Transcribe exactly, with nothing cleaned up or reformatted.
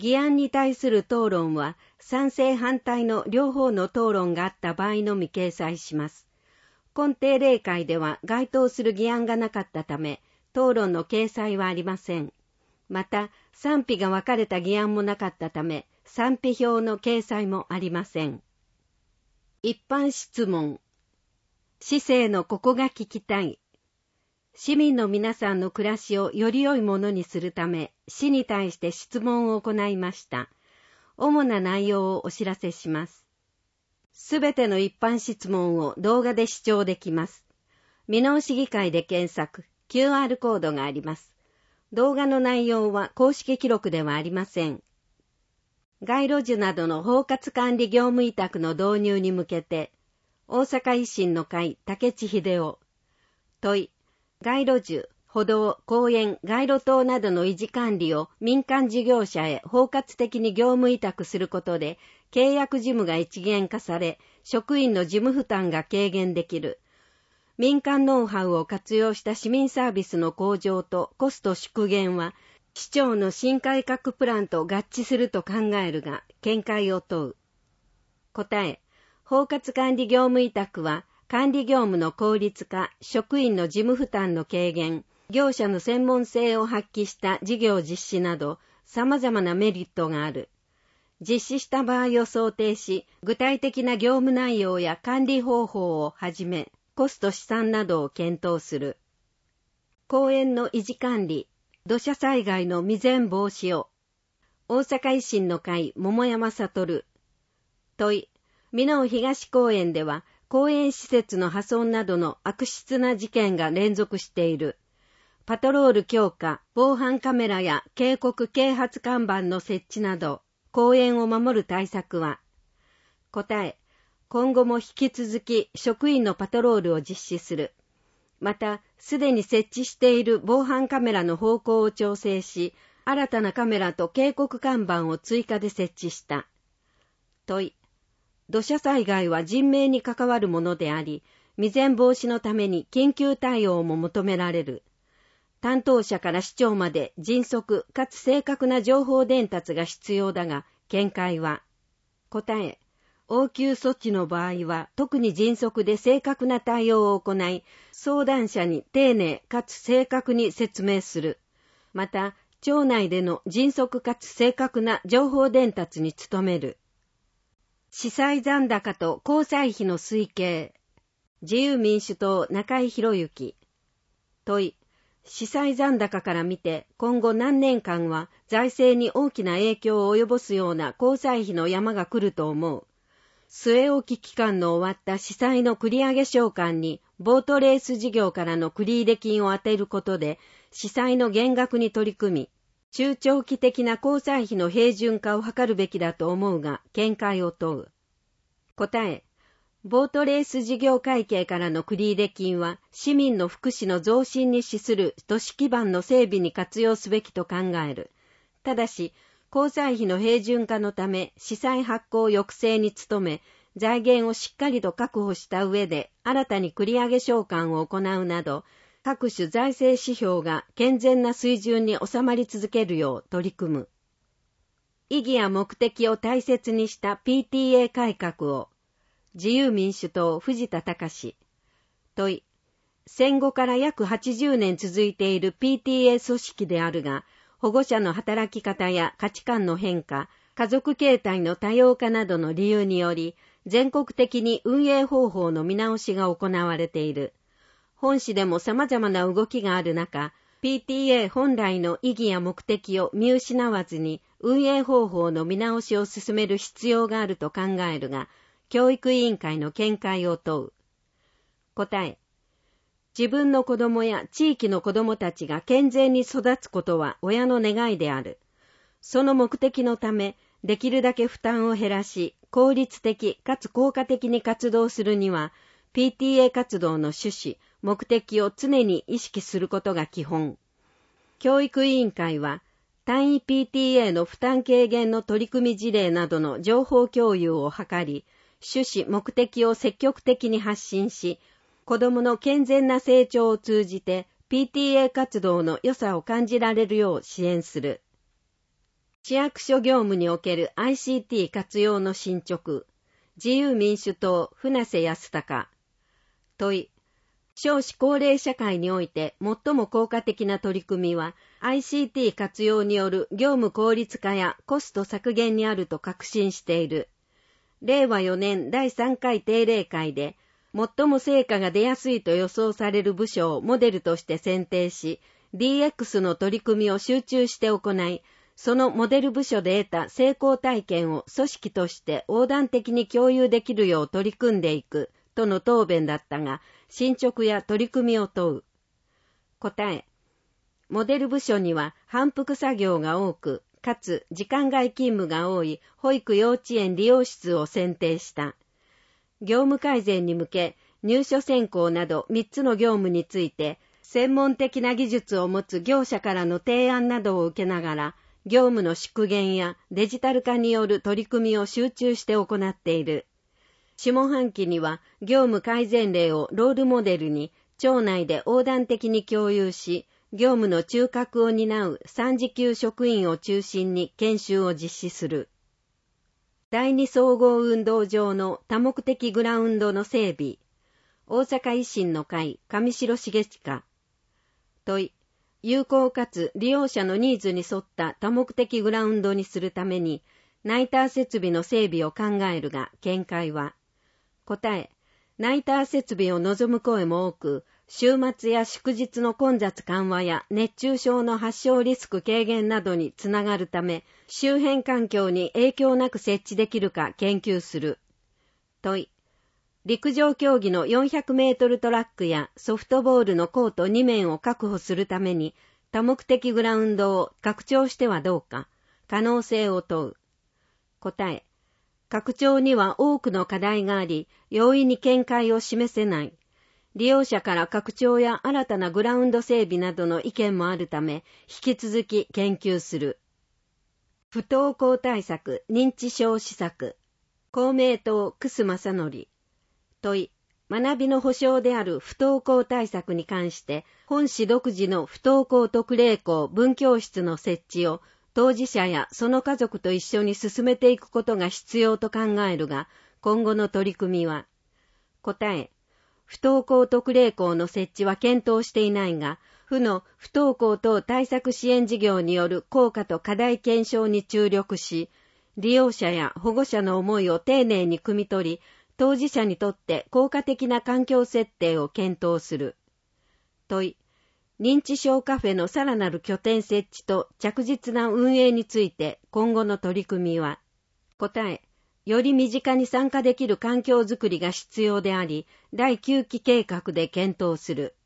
議案に対する討論は賛成反対の両方の討論があった場合のみ掲載します。今定例会では該当する議案がなかったため、討論の掲載はありません。また、賛否が分かれた議案もなかったため、賛否票の掲載もありません。一般質問。市政のここが聞きたい。市民の皆さんの暮らしをより良いものにするため、市に対して質問を行いました。主な内容をお知らせします。すべての一般質問を動画で視聴できます。見直し議会で検索、キューアール コードがあります。動画の内容は公式記録ではありません。街路樹などの包括管理業務委託の導入に向けて、大阪維新の会竹地秀夫。問い、街路樹、歩道、公園、街路灯などの維持管理を民間事業者へ包括的に業務委託することで、契約事務が一元化され、職員の事務負担が軽減できる。民間ノウハウを活用した市民サービスの向上とコスト縮減は、市長の新改革プランと合致すると考えるが、見解を問う。答え、包括管理業務委託は、管理業務の効率化、職員の事務負担の軽減、業者の専門性を発揮した事業実施など、様々なメリットがある。実施した場合を想定し、具体的な業務内容や管理方法をはじめ、コスト試算などを検討する。公園の維持管理、土砂災害の未然防止を。大阪維新の会桃山悟。問い、箕面東公園では公園施設の破損などの悪質な事件が連続している。パトロール強化、防犯カメラや警告啓発看板の設置など、公園を守る対策は。答え、今後も引き続き職員のパトロールを実施する。また、すでに設置している防犯カメラの方向を調整し、新たなカメラと警告看板を追加で設置した。問い、土砂災害は人命に関わるものであり、未然防止のために緊急対応も求められる。担当者から市長まで迅速かつ正確な情報伝達が必要だが、見解は。答え、応急措置の場合は特に迅速で正確な対応を行い、相談者に丁寧かつ正確に説明する。また、町内での迅速かつ正確な情報伝達に努める。司祭残高と交際費の推計。自由民主党中井博之。問い、司祭残高から見て今後何年間は財政に大きな影響を及ぼすような交際費の山が来ると思う。据え置き期間の終わった司祭の繰り上げ償還にボートレース事業からの繰入金を充てることで司祭の減額に取り組み、中長期的な交際費の平準化を図るべきだと思うが、見解を問う。答え、ボートレース事業会計からの繰入金は市民の福祉の増進に資する都市基盤の整備に活用すべきと考える。ただし、交際費の平準化のため、司祭発行抑制に努め、財源をしっかりと確保した上で、新たに繰り上げ償還を行うなど、各種財政指標が健全な水準に収まり続けるよう取り組む。意義や目的を大切にした ピーティーエー 改革を。自由民主党藤田隆。問い、戦後から約はちじゅうねん続いている ピーティーエー 組織であるが、保護者の働き方や価値観の変化、家族形態の多様化などの理由により、全国的に運営方法の見直しが行われている。本市でも様々な動きがある中、ピーティーエー 本来の意義や目的を見失わずに運営方法の見直しを進める必要があると考えるが、教育委員会の見解を問う。答え、自分の子供や地域の子供たちが健全に育つことは親の願いである。その目的のため、できるだけ負担を減らし、効率的かつ効果的に活動するには、ピーティーエー 活動の趣旨、目的を常に意識することが基本。教育委員会は、単位 ピーティーエー の負担軽減の取り組み事例などの情報共有を図り、趣旨目的を積極的に発信し、子どもの健全な成長を通じて ピーティーエー 活動の良さを感じられるよう支援する。 市役所業務における アイシーティー 活用の進捗。自由民主党、船瀬康隆。問い。少子高齢社会において最も効果的な取り組みは アイシーティー 活用による業務効率化やコスト削減にあると確信している。れいわよねんだいさんかい定例会で最も成果が出やすいと予想される部署をモデルとして選定し、ディーエックス の取り組みを集中して行い、そのモデル部署で得た成功体験を組織として横断的に共有できるよう取り組んでいくとの答弁だったが、進捗や取り組みを問う。答え。モデル部署には反復作業が多く、かつ時間外勤務が多い保育幼稚園利用室を選定した。業務改善に向け、入所選考などみっつの業務について、専門的な技術を持つ業者からの提案などを受けながら、業務の縮減やデジタル化による取り組みを集中して行っている。下半期には業務改善例をロールモデルに庁内で横断的に共有し、業務の中核を担うさん次級職員を中心に研修を実施する。第二総合運動場の多目的グラウンドの整備。大阪維新の会上白重親。問い。有効かつ利用者のニーズに沿った多目的グラウンドにするために、ナイター設備の整備を考えるが、見解は。答え。ナイター設備を望む声も多く、週末や祝日の混雑緩和や熱中症の発症リスク軽減などにつながるため、周辺環境に影響なく設置できるか研究する。問い。陸上競技のよんひゃくメートルトラックやソフトボールのコートに面を確保するために多目的グラウンドを拡張してはどうか、可能性を問う。答え。拡張には多くの課題があり、容易に見解を示せない。利用者から拡張や新たなグラウンド整備などの意見もあるため、引き続き研究する。不登校対策、認知症施策。公明党、楠正則。問い。学びの保障である不登校対策に関して、本市独自の不登校特例校分教室の設置を当事者やその家族と一緒に進めていくことが必要と考えるが、今後の取り組みは。答え。不登校特例校の設置は検討していないが、府の不登校等対策支援事業による効果と課題検証に注力し、利用者や保護者の思いを丁寧に汲み取り、当事者にとって効果的な環境設定を検討する。問い。認知症カフェのさらなる拠点設置と着実な運営について今後の取り組みは。答え。より身近に参加できる環境づくりが必要であり、だいきゅうき計画で検討する。